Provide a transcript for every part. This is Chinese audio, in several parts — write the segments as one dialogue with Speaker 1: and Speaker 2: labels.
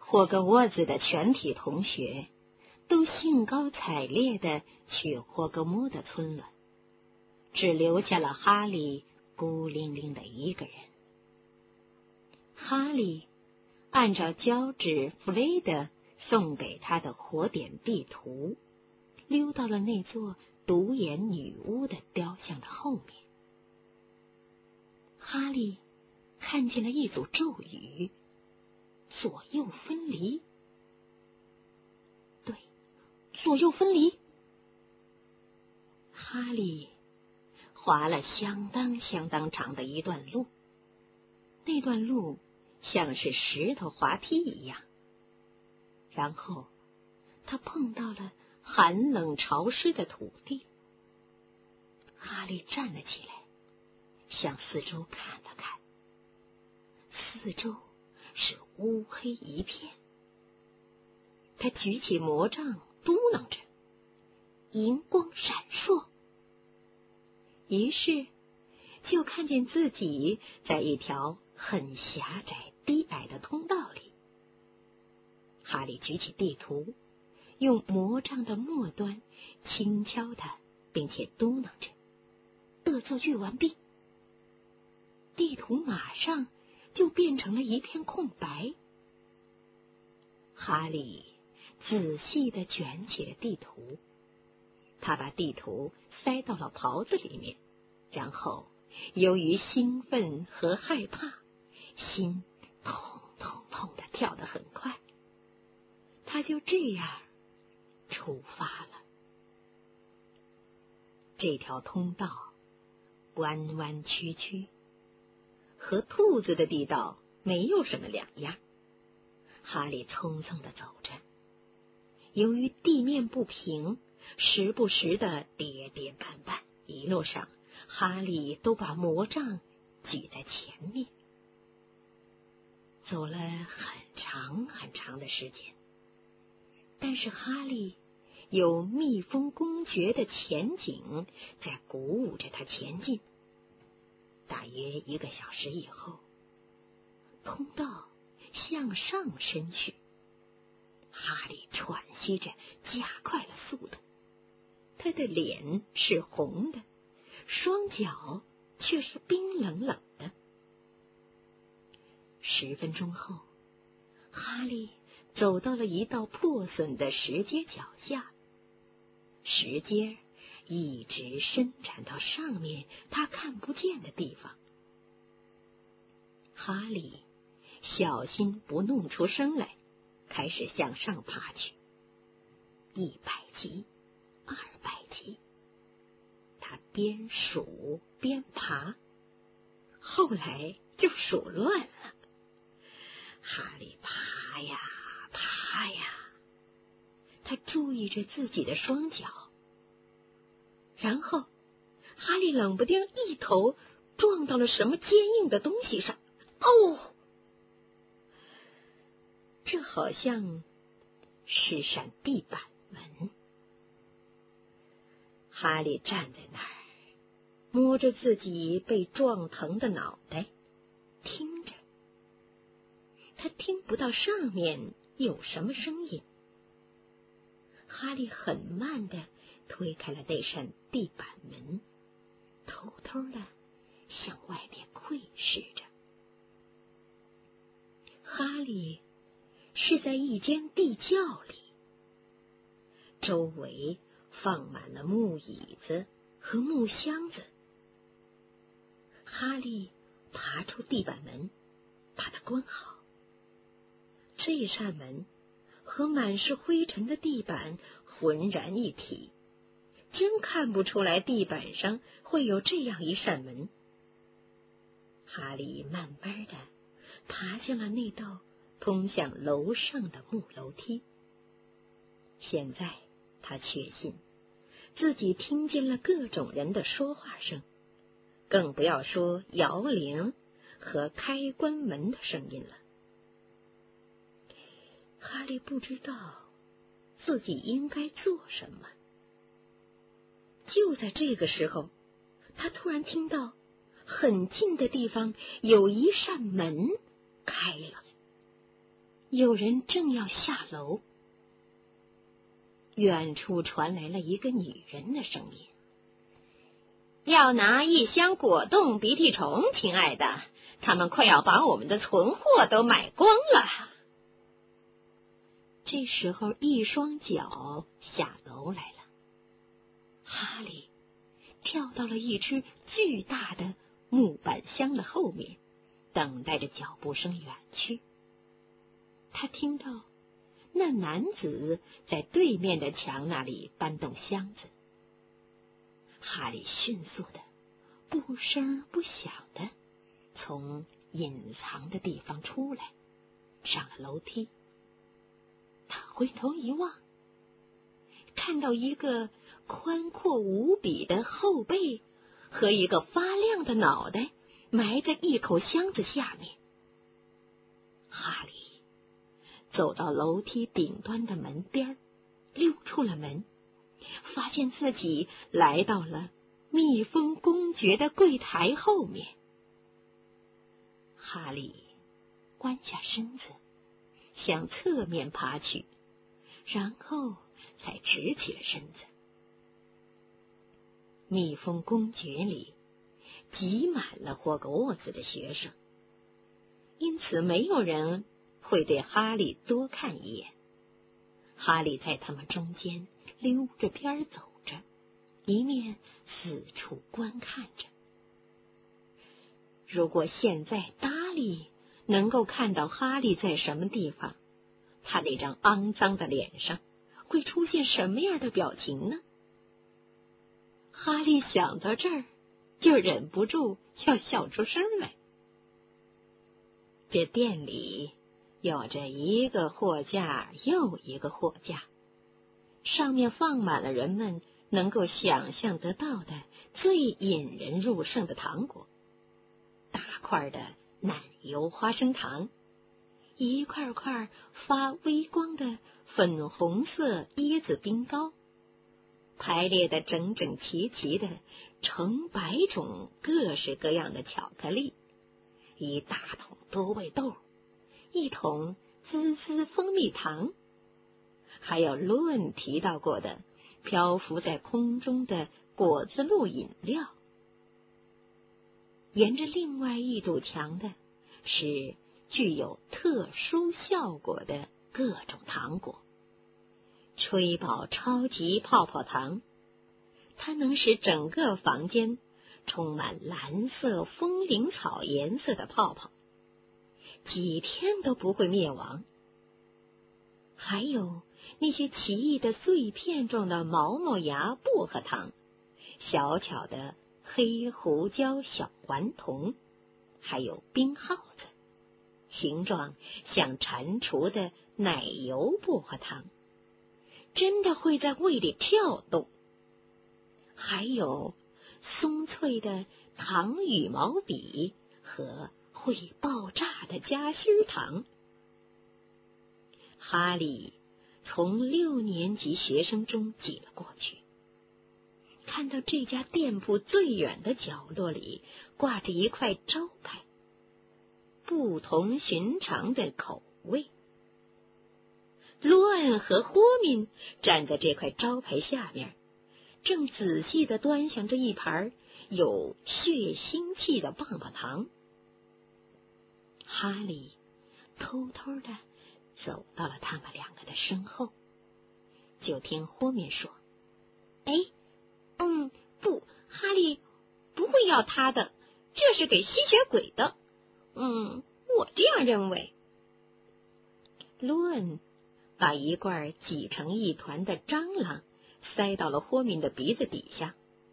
Speaker 1: 霍格沃兹的全体同学都兴高采烈地去霍格莫的村了，只留下了哈利孤零零的一个人。哈利按照胶纸弗雷德送给他的火点地图，溜到了那座独眼女巫的雕像的后面。哈利看见了一组咒语，左右分离。对，左右分离。哈利滑了相当长的一段路，那段路像是石头滑梯一样。然后他碰到了寒冷潮湿的土地。哈利站了起来，向四周看了看，四周是乌黑一片。他举起魔杖，嘟囔着，银光闪烁。于是就看见自己在一条很狭窄低矮的通道里。哈利举起地图，用魔杖的末端轻敲它，并且嘟囔着，恶作剧完毕。地图马上就变成了一片空白。哈利仔细地卷起了地图，他把地图塞到了袍子里面，然后由于兴奋和害怕，心砰砰砰地跳得很快。他就这样出发了。这条通道弯弯曲曲，和兔子的地道没有什么两样。哈利匆匆地走着，由于地面不平，时不时的跌跌绊绊，一路上哈利都把魔杖举在前面。走了很长的时间，但是哈利有蜜蜂公爵的前景在鼓舞着他前进。大约1个小时以后，通道向上伸去，哈利喘息着加快了速度。他的脸是红的，双脚却是冰冷冷的。10分钟后，哈利走到了一道破损的石阶脚下，石阶一直伸展到上面他看不见的地方。哈利小心不弄出声来，开始向上爬去。100级，200级，他边数边爬，后来就数乱了。哈利爬呀爬呀，他注意着自己的双脚，然后哈利冷不丁一头撞到了什么坚硬的东西上。哦，这好像是扇地板门。哈利站在那儿，摸着自己被撞疼的脑袋，听着。他听不到上面有什么声音。哈利很慢地推开了那扇地板门，偷偷地向外面窥视着。哈利是在一间地窖里，周围放满了木椅子和木箱子。哈利爬出地板门，把它关好。这扇门和满是灰尘的地板浑然一体，真看不出来地板上会有这样一扇门。哈利慢慢地爬向了那道通向楼上的木楼梯。现在他确信自己听见了各种人的说话声，更不要说摇铃和开关门的声音了。哈利不知道自己应该做什么。就在这个时候，他突然听到很近的地方有一扇门开了。 有人正要下楼，远处传来了一个女人的声音：“要拿1箱果冻鼻涕虫，亲爱的，他们快要把我们的存货都买光了。”这时候，一双脚下楼来了。哈利跳到了一只巨大的木板箱的后面，等待着脚步声远去。他听到那男子在对面的墙那里搬动箱子。哈利迅速的、不声不响的从隐藏的地方出来，上了楼梯。他回头一望，看到一个宽阔无比的后背和一个发亮的脑袋埋在一口箱子下面。哈利走到楼梯顶端的门边，溜出了门，发现自己来到了蜜蜂公爵的柜台后面。哈利弯下身子，向侧面爬去，然后才直起了身子。蜜蜂公爵里挤满了霍格沃茨的学生，因此没有人会对哈利多看一眼。哈利在他们中间溜着边走着，一面四处观看着。如果现在达利能够看到哈利在什么地方，他那张肮脏的脸上会出现什么样的表情呢？哈利想到这儿，就忍不住要笑出声来。这店里有着一个货架又一个货架，上面放满了人们能够想象得到的最引人入胜的糖果：大块的奶油花生糖，一块块发微光的粉红色椰子冰糕，排列的整整齐齐的成百种各式各样的巧克力，一大桶多味豆，一桶滋滋蜂蜜糖，还有罗恩提到过的漂浮在空中的果子露饮料。沿着另外一堵墙的是具有特殊效果的各种糖果：吹宝超级泡泡糖，它能使整个房间充满蓝色风铃草颜色的泡泡，几天都不会灭亡。还有那些奇异的碎片状的毛毛芽薄荷糖，小巧的黑胡椒小顽童，还有冰耗子，形状像蟾蜍的奶油薄荷糖，真的会在胃里跳动。还有松脆的糖羽毛笔和会爆炸的夹心糖。哈利从6年级学生中挤了过去，看到这家店铺最远的角落里挂着一块招牌：不同寻常的口味。罗恩和霍敏站在这块招牌下面，正仔细地端详着一盘有血腥气的棒棒糖。哈利偷偷地走到了他们两个的身后，就听霍敏说：“不，哈利不会要他的，这是给吸血鬼的。我这样认为。”罗恩把一罐挤成一团的蟑螂塞到了霍敏的鼻子底下。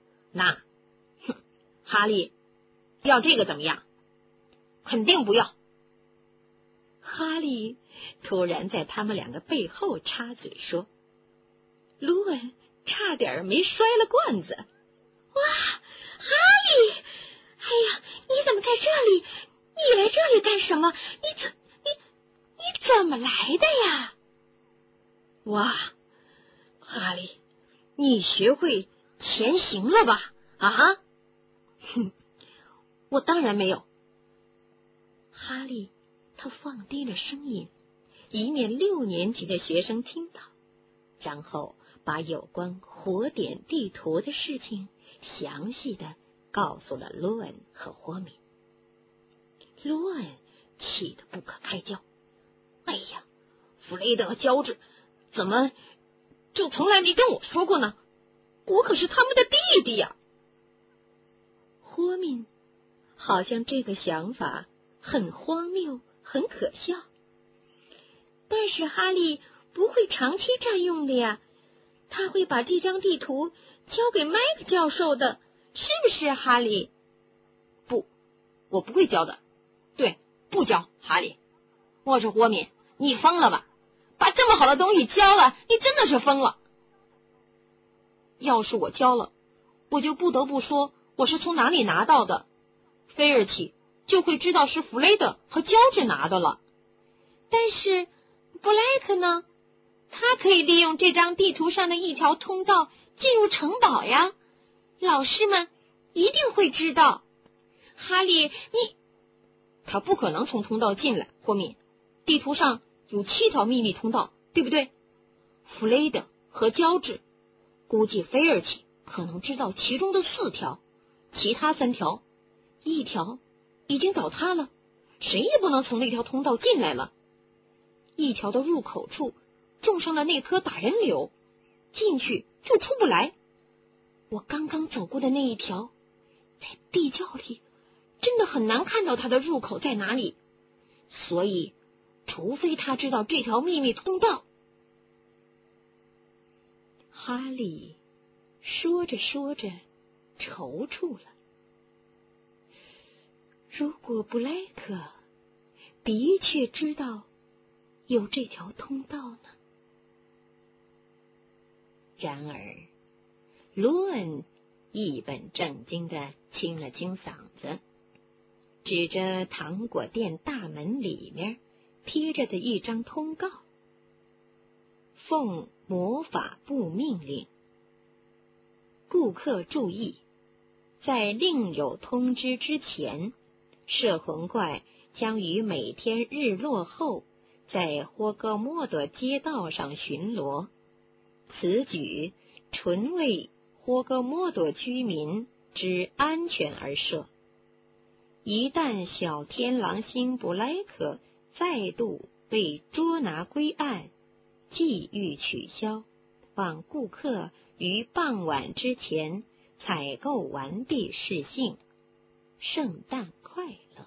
Speaker 1: 哈利，要这个怎么样？肯定不要。哈利突然在他们两个背后插嘴说，罗恩差点没摔了罐子。哇，哈利！你怎么在这里？你来这里干什么？你怎么来的呀？哇，哈利，你学会潜行了吧？我当然没有。哈利他放低了声音， 以免6年级的学生听到，然后把有关火点地图的事情详细的告诉了罗恩和霍敏。罗恩气得不可开交，哎呀，弗雷德和乔治怎么就从来没跟我说过呢？我可是他们的弟弟呀！霍敏好像这个想法很荒谬，很可笑。但是哈利不会长期占用的呀，他会把这张地图交给麦克教授的，是不是哈利？
Speaker 2: 不，我不会交的。对，不交，哈利。我说霍敏，你疯了吧？把这么好的东西交了，你真的是疯了。要是我交了，我就不得不说我是从哪里拿到的，菲尔奇就会知道是弗雷德和乔治拿的了。
Speaker 1: 但是布莱克呢？他可以利用这张地图上的一条通道进入城堡呀，老师们一定会知道。哈利，
Speaker 2: 他不可能从通道进来，霍敏。地图上有7条秘密通道，对不对？弗雷德和乔治，估计菲尔奇可能知道其中的4条，其他3条，1条已经倒塌了，谁也不能从那条通道进来了。1条的入口处种上了那棵打人柳，进去就出不来。我刚刚走过的那一条，在地窖里真的很难看到它的入口在哪里，所以除非他知道这条秘密通道。
Speaker 1: 哈利说着说着踌躇了。如果布莱克的确知道有这条通道呢？然而罗恩一本正经地清了清嗓子，指着糖果店大门里面贴着的一张通告：奉魔法部命令，顾客注意，在另有通知之前，摄魂怪将于每天日落后在霍格莫德街道上巡逻，此举纯为霍格莫德居民之安全而设。一旦小天狼星布莱克再度被捉拿归案，即欲取消，望顾客于傍晚之前采购完毕示信。圣诞快乐。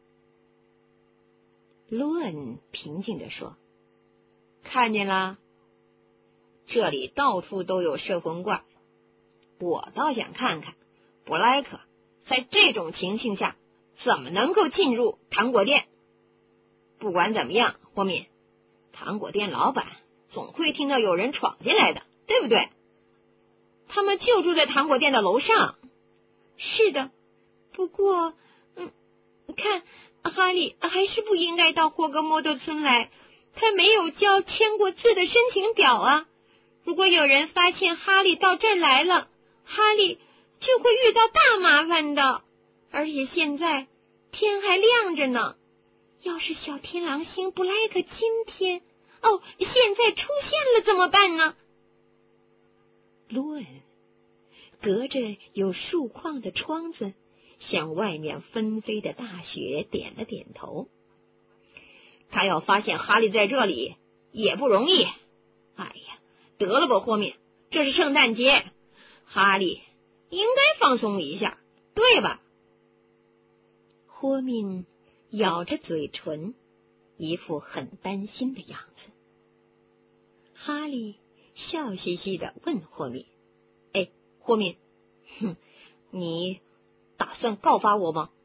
Speaker 1: 罗恩平静地说：
Speaker 2: 看见了，这里到处都有摄魂怪，我倒想看看布莱克在这种情形下怎么能够进入糖果店。不管怎么样，霍敏，糖果店老板总会听到有人闯进来的，对不对？他们就住在糖果店的楼上。
Speaker 1: 是的，不过看哈利还是不应该到霍格莫德村来，他没有交签过字的申请表啊。如果有人发现哈利到这儿来了，哈利就会遇到大麻烦的。而且现在天还亮着呢，要是小天狼星布莱克今天现在出现了怎么办呢？罗恩隔着有树框的窗子向外面纷飞的大雪点了点头。
Speaker 2: 他要发现哈利在这里也不容易。哎呀，得了吧，霍敏，这是圣诞节，哈利应该放松一下，对吧？
Speaker 1: 霍敏咬着嘴唇，一副很担心的样子。哈利笑嘻嘻地问霍敏：
Speaker 2: 霍敏，你打算告发我吗？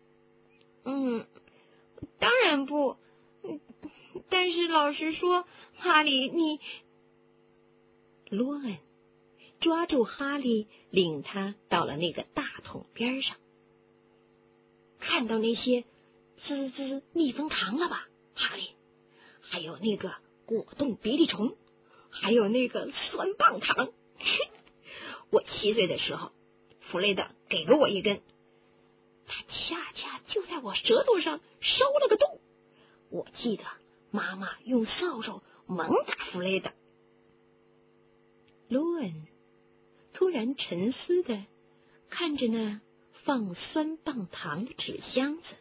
Speaker 1: 当然不。但是老实说，哈利，罗恩抓住哈利，领他到了那个大桶边上。看到那些滋滋蜜蜂糖了吧，哈利？还有那个果冻鼻涕虫，还有那个酸棒糖。我7岁的时候，弗雷德给了我一根，他恰恰就在我舌头上烧了个洞。我记得
Speaker 2: 妈妈用扫帚猛打弗雷德。
Speaker 1: 罗恩突然沉思地看着那放酸棒糖的纸箱子。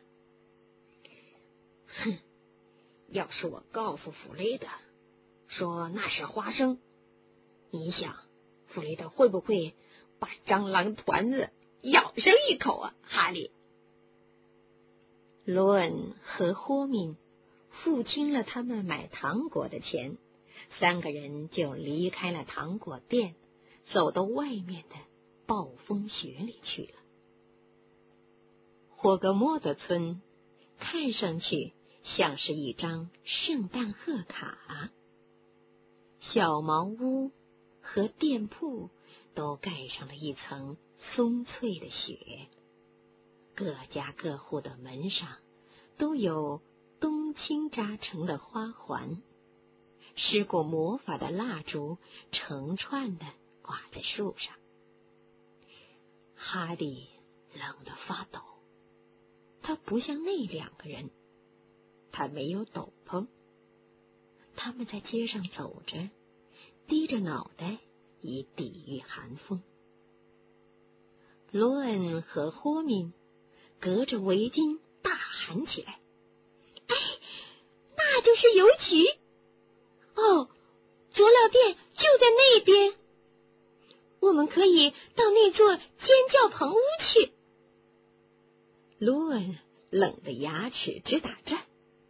Speaker 2: 哼，要是我告诉弗雷德说那是花生，你想弗雷德会不会把蟑螂团子咬上一口啊，哈利？
Speaker 1: 罗恩和霍敏付清了他们买糖果的钱，3个人就离开了糖果店，走到外面的暴风雪里去了。霍格莫德村看上去像是一张圣诞贺卡，小茅屋和店铺都盖上了一层松脆的雪，各家各户的门上都有冬青扎成的花环，施过魔法的蜡烛成串的挂在树上。哈利冷得发抖，他不像那2个人，他没有斗篷。他们在街上走着，低着脑袋以抵御寒风。罗恩和霍敏隔着围巾大喊起来：“
Speaker 2: 哎，那就是邮局！哦，佐料店就在那边，我们可以到那座尖叫棚屋去。”
Speaker 1: 罗恩冷得牙齿直打颤。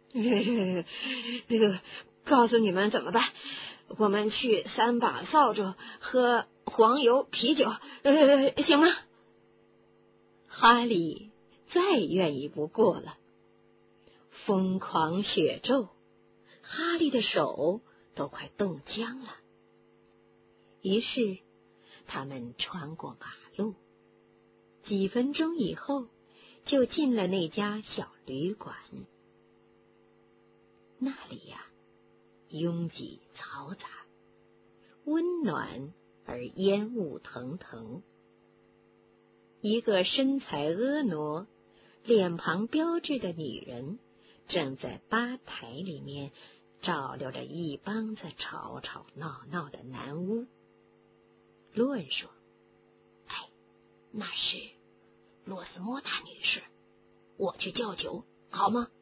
Speaker 2: 告诉你们怎么办？我们去3把扫帚和黄油啤酒，行吗？
Speaker 1: 哈利再愿意不过了。疯狂雪骤，哈利的手都快冻僵了。于是他们穿过马路，几分钟以后就进了那家小旅馆。那里呀，拥挤嘈杂，温暖而烟雾腾腾。一个身材婀娜、脸庞标致的女人正在吧台里面照料着一帮子吵吵闹闹的男巫。罗恩说：“
Speaker 2: 哎，那是洛斯莫大女士，我去叫酒好吗？”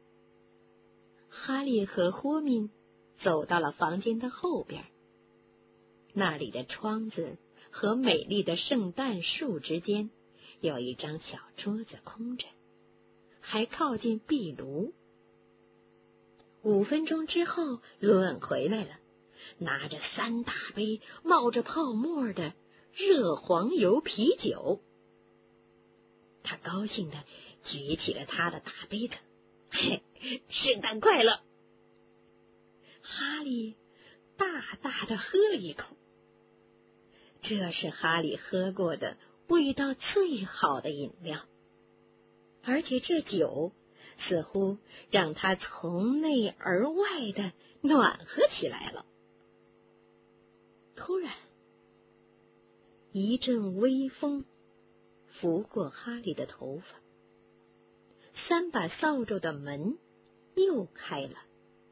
Speaker 1: 哈利和霍敏走到了房间的后边，那里的窗子和美丽的圣诞树之间有一张小桌子空着，还靠近壁炉。5分钟之后，罗恩回来了，拿着3大杯冒着泡沫的热黄油啤酒。他高兴地举起了他的大杯子。
Speaker 2: 嘿，圣诞快乐！
Speaker 1: 哈利大大的喝了一口，这是哈利喝过的味道最好的饮料，而且这酒似乎让他从内而外的暖和起来了。突然，一阵微风拂过哈利的头发，3把扫帚的门又开了。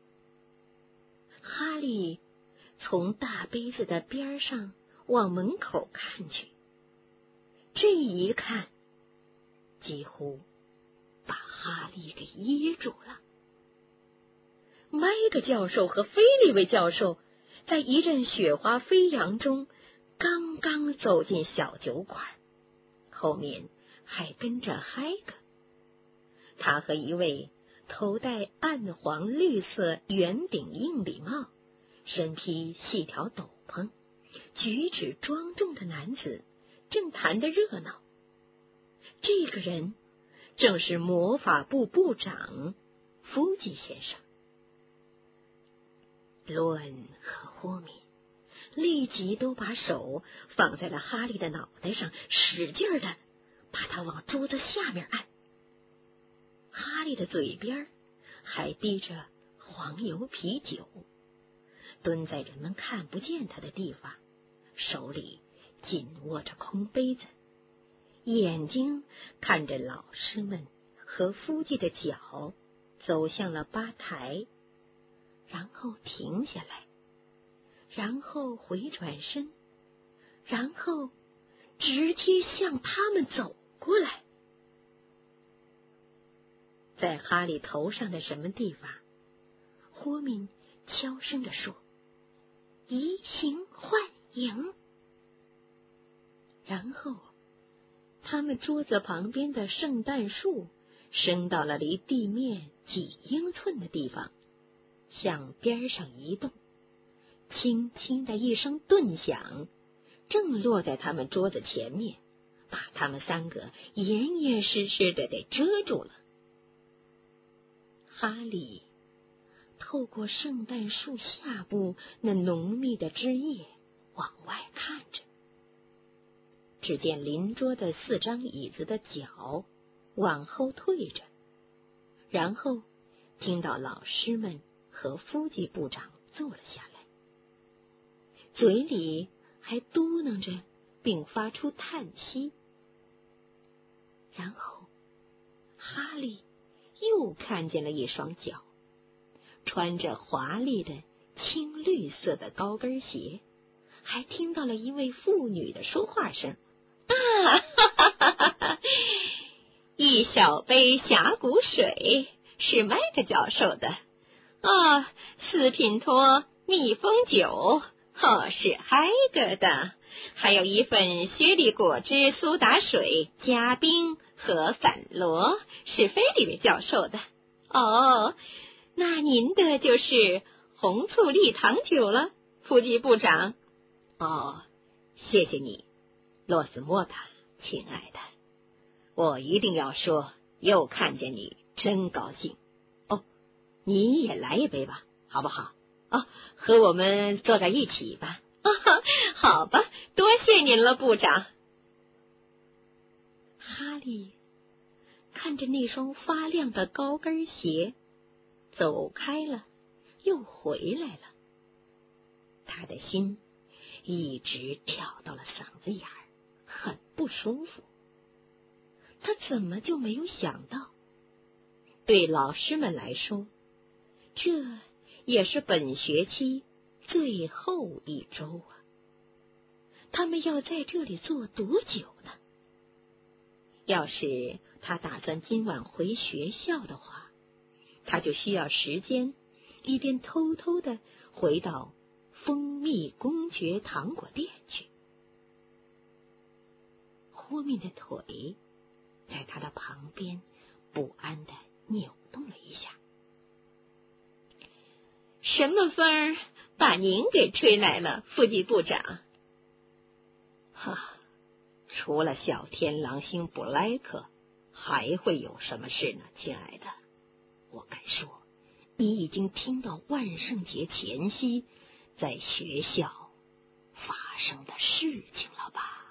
Speaker 1: 哈利从大杯子的边上往门口看去，这一看几乎把哈利给噎住了。麦克教授和菲利维教授在一阵雪花飞扬中刚刚走进小酒馆，后面还跟着海格。他和一位头戴暗黄绿色圆顶硬礼帽、身披细条斗篷、举止庄重的男子正谈得热闹。这个人正是魔法部部长福吉先生。罗恩和霍米立即都把手放在了哈利的脑袋上，使劲的把他往桌子下面按。哈利的嘴边还滴着黄油啤酒，蹲在人们看不见他的地方，手里紧握着空杯子，眼睛看着老师们和夫妻的脚走向了吧台。 然后停下来，然后回转身，然后直接向他们走过来。在哈利头上的什么地方，霍敏悄声地说：“移形换影。”然后他们桌子旁边的圣诞树升到了离地面几英寸的地方，向边上移动。轻轻的一声顿响，正落在他们桌子前面，把他们三个严严实实的给遮住了。哈利透过圣诞树下部那浓密的枝叶往外看着，只见邻桌的4张椅子的脚往后退着，然后听到老师们和夫吉部长坐了下来，嘴里还嘟囔着并发出叹息。然后哈利又看见了一双脚，穿着华丽的青绿色的高跟鞋，还听到了一位妇女的说话声：“啊，哈哈哈哈哈！一小杯峡谷水是麦克教授的，4品托蜜蜂酒是海格的，还有一份雪莉果汁苏打水加冰和反罗是菲利维教授的。那您的就是红醋栗糖酒了，夫吉部长。”“谢谢你，洛斯莫塔，亲爱的，我一定要说，又看见你真高兴。你也来一杯吧，好不好？和我们坐在一起吧。”“好吧，多谢您了，部长。”哈利看着那双发亮的高跟鞋走开了，又回来了。他的心一直跳到了嗓子眼儿，很不舒服。他怎么就没有想到，对老师们来说，这也是本学期最后一周啊！他们要在这里坐多久呢？要是他打算今晚回学校的话，他就需要时间，一边偷偷的回到蜂蜜公爵糖果店去。霍敏的腿在他的旁边不安的扭动了一下。“什么风把您给吹来了，夫吉部长？”“除了小天狼星布莱克，还会有什么事呢，亲爱的？我敢说，你已经听到万圣节前夕在学校发生的事情了吧？”